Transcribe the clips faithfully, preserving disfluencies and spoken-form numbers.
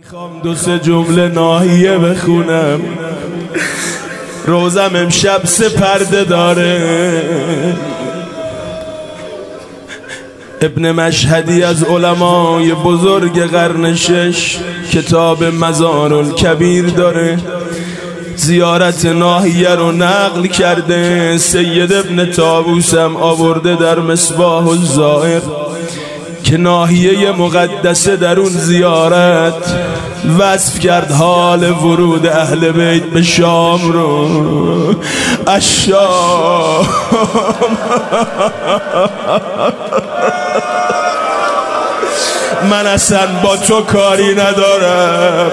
میخوام دو سه جمله ناحیه بخونم. روزم امشب سه پرده داره. ابن مشهدی از علمای بزرگ قرن شش کتاب مزارالکبیر داره، زیارت ناحیه رو نقل کرده. سید ابن طاووس هم آورده در مصباح الزائر که ناحیه مقدسه در اون زیارت وصف کرد حال ورود اهل بیت به شام رو. الشام من اصلا با تو کاری ندارم.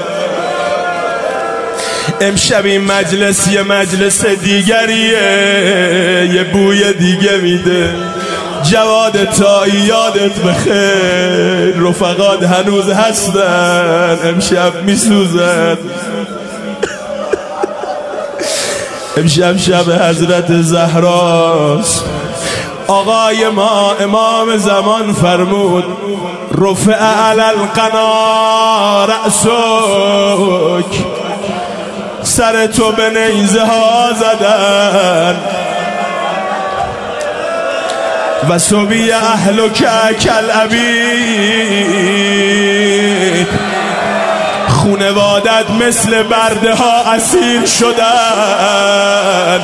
امشب این مجلس یه مجلس دیگریه، یه بوی دیگه میده. جواد تایی یادت بخیر، رفقات هنوز هستن، امشب میسوزن. امشب شب حضرت زهراست. آقای ما امام زمان فرمود رفع علی القنا رأسک، سر تو به نیزه ها زدن. و صبی اهلک کالعبید، خونوادت مثل برده ها اسیر شدن.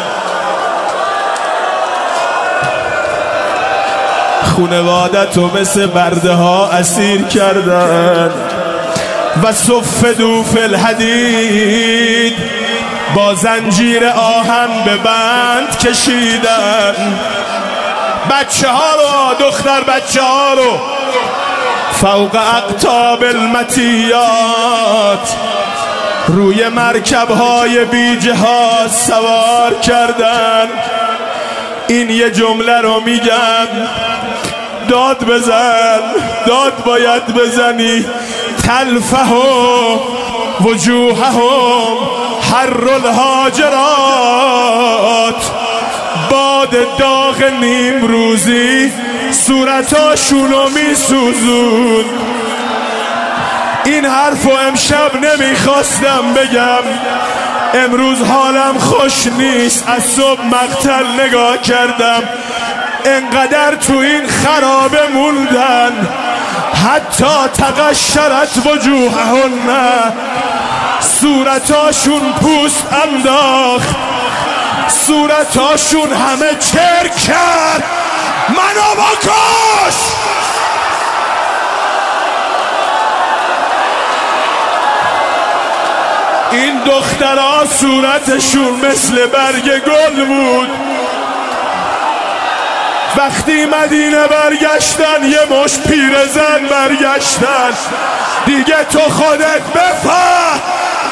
خونوادتو مثل برده ها اسیر کردن. و صفدوا فی الحدید، با زنجیر آهن به بند کشیدن. بچه ها رو، دختر بچه ها رو فوق اقطاب المطیات روی مرکب های بیجه ها سوار کردن. این یه جمله رو میگم، داد بزن، داد باید بزنی. تلفه وجوههم حر الحاجرات، باد داغ نیم روزی صورتاشونو میسوزون. این حرفو امشب نمیخواستم بگم، امروز حالم خوش نیست. از صبح مقتل نگاه کردم، انقدر تو این خرابه موندن. حتی تقشرت وجوههن، صورتاشون پوست انداخت، صورتاشون همه چرک کرد. منو بکش. این دخترها صورتشون مثل برگ گل بود. وقتی مدینه برگشتن یه مش پیرزن برگشتن. دیگه تو خودت بفهم.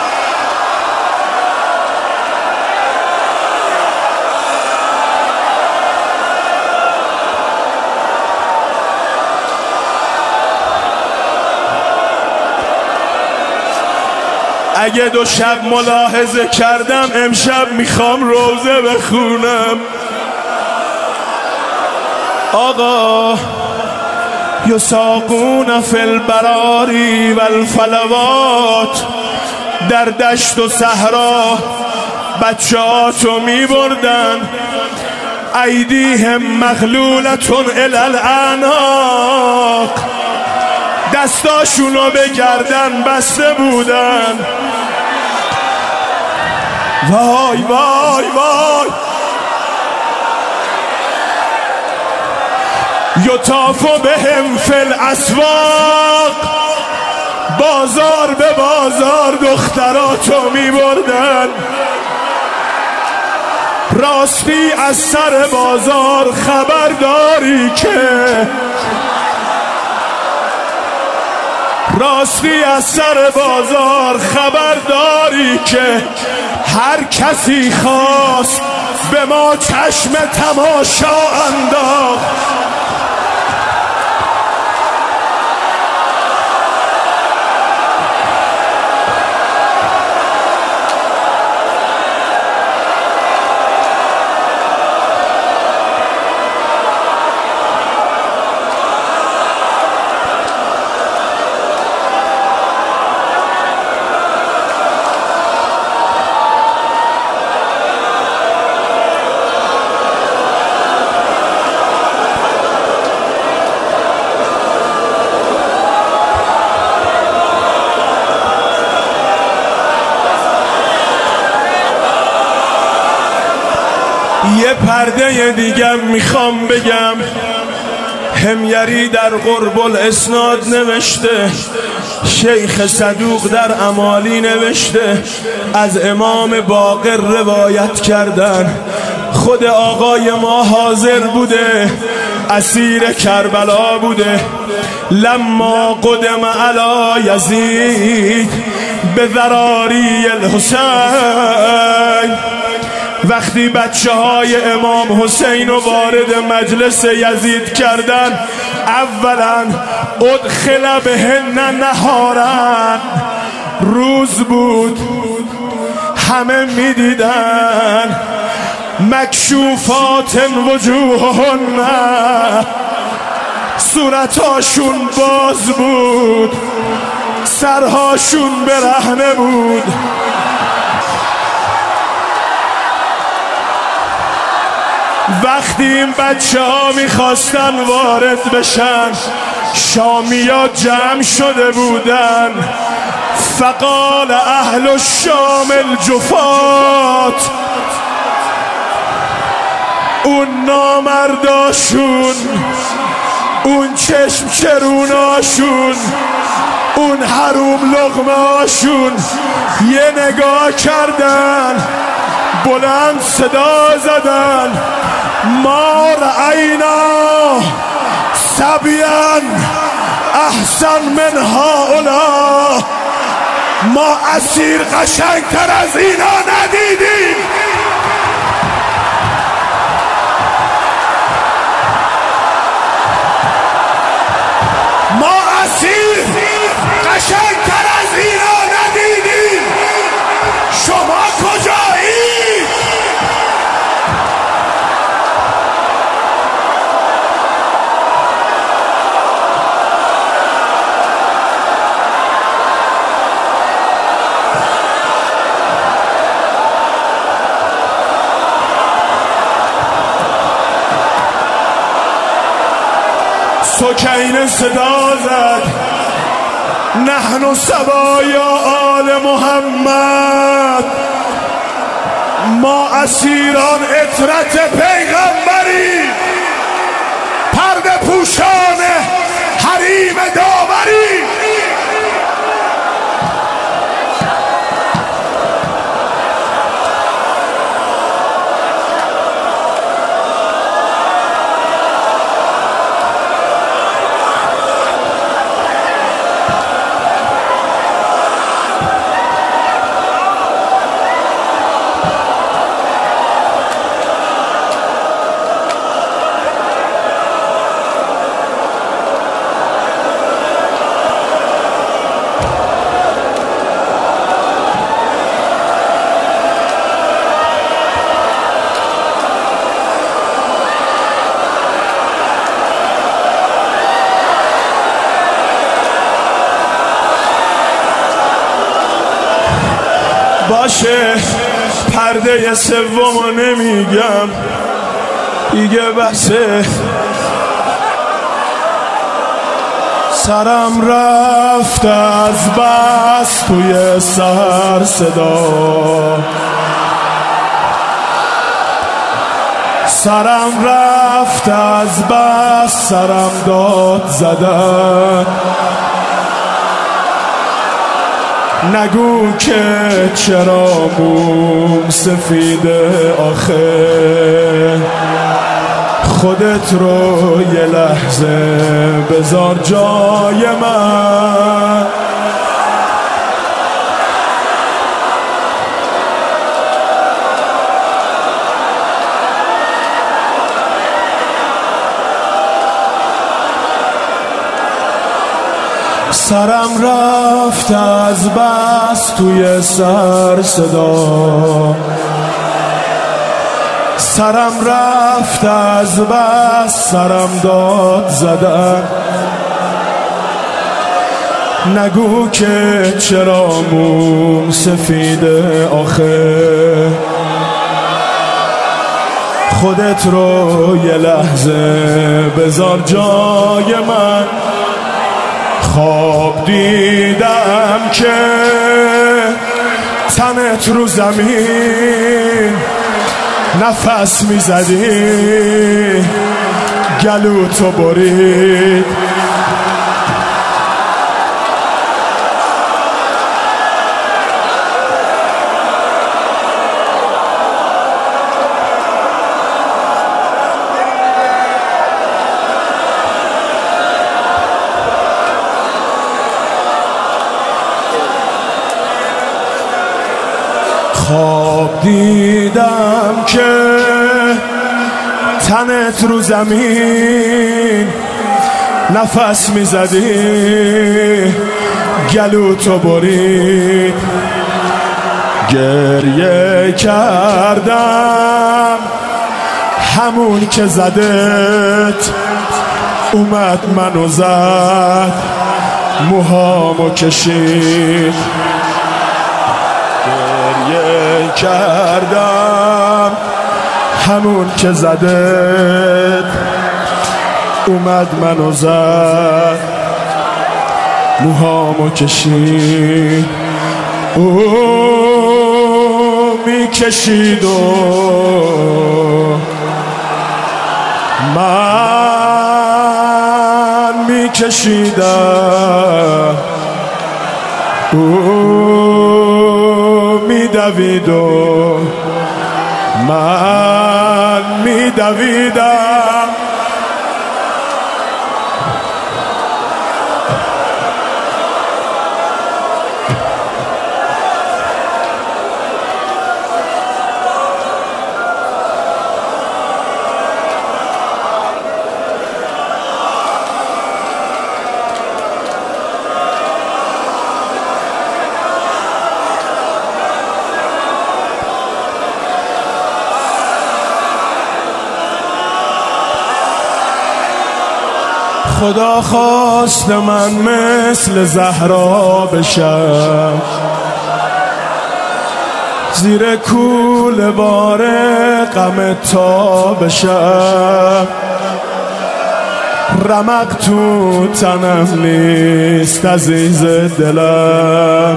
اگه دو شب ملاحظه کردم، امشب میخوام روزه بخونم. آقا یساقون فی البراری و الفلوات، در دشت و صحرا بچه هاتو می بردن. ایدیهم مغلولتون الی الاعناق، دستاشونو به گردن بسته بودن. وای وای وای. یطاف بهم فی الاسواق، بازار به بازار دختراتو می بردن. راستی از سر بازار خبرداری که، راستی از سر بازار خبرداری که هر کسی خواست به ما چشم تماشا انداخت. یه پرده دیگه میخوام بگم. حمیری در قرب الاسناد نوشته، شیخ صدوق در امالی نوشته، از امام باقر روایت کردن، خود آقای ما حاضر بوده، اسیر کربلا بوده. لما قدم علی یزید به ذراری الحسین، وقتی بچه های امام حسین رو وارد مجلس یزید کردن، اولا ادخل بهن نهارن، روز بود، همه میدیدن، مکشوفات وجوههن، صورتاشون باز بود، سرهاشون برهنه بود. وقتی این بچه ها میخواستن وارد بشن، شامیا جمع شده بودن. فقال اهل الشام الجفات، اون نامرداشون، اون چشم چروناشون، اون حروم لقمهاشون یه نگاه کردن، بلند صدا زدن، ما رأینا سبیان احسن من هؤلاء، ما اسیر قشنگتر از اینا ندیدیم. ما اسیر قشنگتر از اینا ندیدیم. شما کجایید؟ سکینه صدا زد، نحن سبایا آل محمد، ما اسیران اطرت پیغمبری، پرده پوشان حریم داوری. باشه، پرده سومو نمیگم دیگه، بسه. سرم رفت از بس توی سر صدا، سرم رفت از بس سرم داد زدن. نگو که چرا موم سفیده آخه، خودت رو یه لحظه بذار جای من. سرم رفت از بس توی سر صدا، سرم رفت از بس سرم داد زدن. نگو که چرا موم سفیده آخه، خودت رو یه لحظه بذار جای من. خواب دیدم که تنت رو زمین، نفس میزدی گلو تو برید. خواب دیدم که تنت رو زمین نفس میزدی گلو تو برید. گریه کردم همون که زدت اومد منو زد موهامو کشید. گریه کردم همون که زدت اومد منو زد موهامو کشید. او میکشید و من میکشیدم. او میدوید و من میدویدم. خدا خواست من مثل زهرا بشم، زیر کوله بار غم تا بشم. رمق تو تنم نیست عزیز دلم،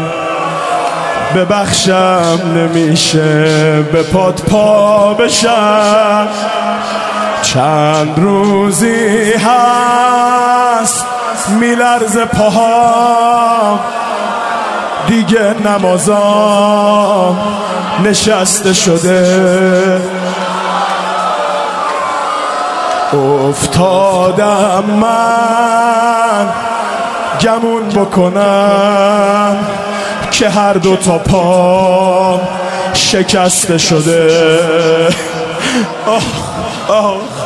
ببخشم نمیشه به پات پا بشم. چند روزی هست میلرزه پاهام، دیگه نمازام نشسته شده. افتادم من گمون بکنم که هر دو تا پام شکسته شده. آه آه